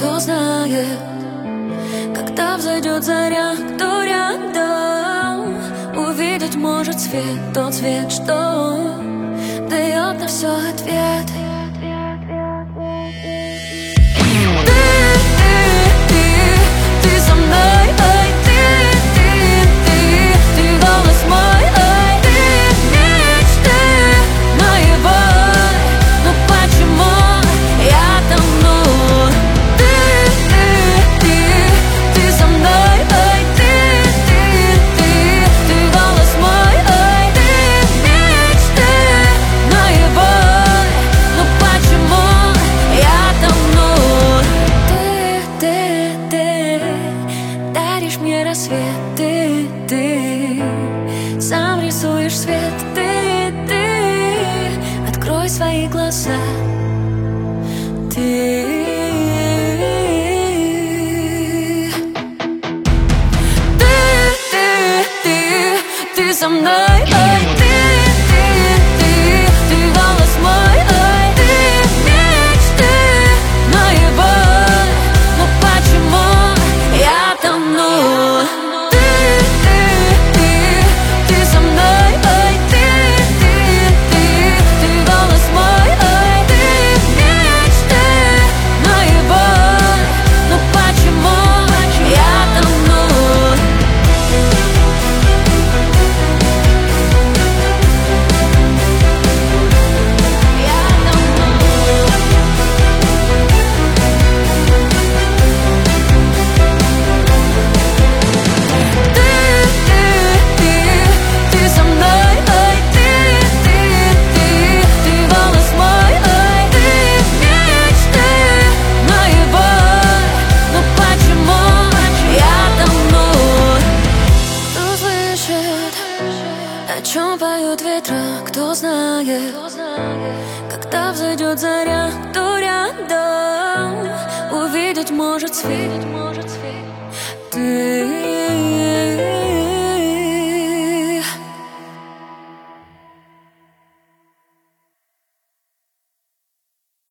кто знает, когда взойдет заря, кто рядом. Увидеть может свет, тот свет, что дает на все ответ. Ты со мной, ай, ты голос мой, ай, ты мечты наявой. Но почему я тону? Ты со мной, ай, ты голос мой, ай, ты мечты наявой. Но почему я тону? Ты даришь мне рассвет, ты сам рисуешь свет, ты открой свои глаза, ты со мной, ай, ты голос мой, ай, ты мечты наявой. Но почему я тону? Ты со мной, ай, ты голос мой, ай, ты мечты наявой. Но почему я тону? Ты со мной, ай, ты голос мой, ай, ты мечты наявой. Но почему я тону? Кто слышит, о чем поют ветра, кто знает, когда взойдет заря, кто рядом. Увидеть может свет, ты